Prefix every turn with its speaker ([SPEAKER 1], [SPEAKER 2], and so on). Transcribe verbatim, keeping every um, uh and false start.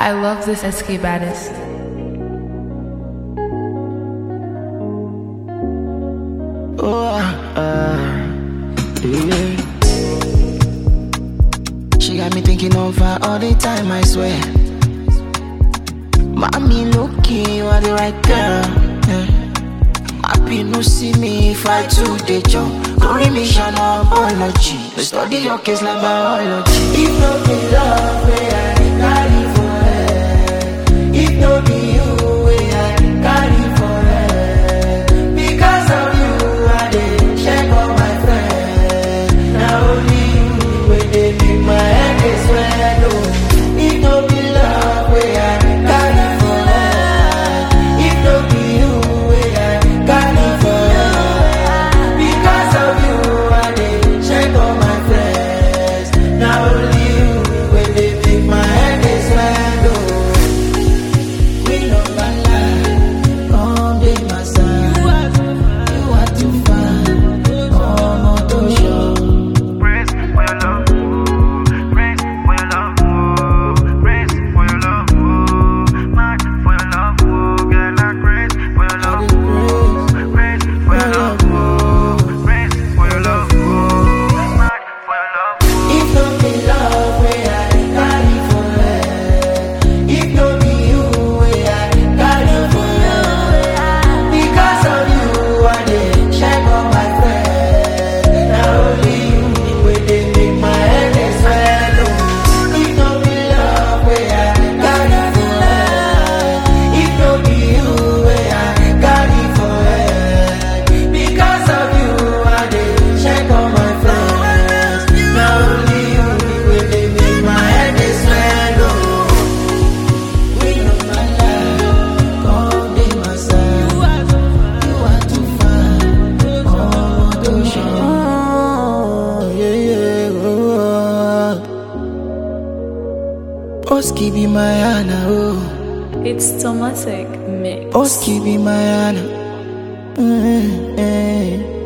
[SPEAKER 1] I love this S K baddest.
[SPEAKER 2] Oh, uh, yeah. She got me thinking of her all the time, I swear. Mommy, looking, you are the right girl. Yeah. Happy no see me if I do the job. Glory mission of biology. Study your case like biology. If no be love, where I carry for her. If no be you, where I carry for her. Because of you, I did check on my friends. Now only you, where they make my head is swell. If no be love, where I carry for her. If no be you, where I carry for her. Because of you, I did check on my friends. Now only you, where they make my head is swell. We know my life, come be my side. You are too fine, oh, not too sure.
[SPEAKER 3] Praise for your love, praise for your love, praise for your love, mad for your love, girl, I praise for your love, praise for your love, praise for your love, mad for your love.
[SPEAKER 2] If no be love, where I carry for her. If no be you, where I carry for her. Because of you, I did check on my friends. Now only you, where they make my head is swell. If no be love, where I carry for her. If no be you, where I carry for her. Because of you, I did check on my friends. Now only you, where they make my head is swell. We know my life, come be my side. You are too fine, oh, too sure. Oh, yeah, yeah, oh, oh. Oski be my Anna, oh.
[SPEAKER 1] It's Tomatic Mix.
[SPEAKER 2] Oski be my Anna. Mm-hmm.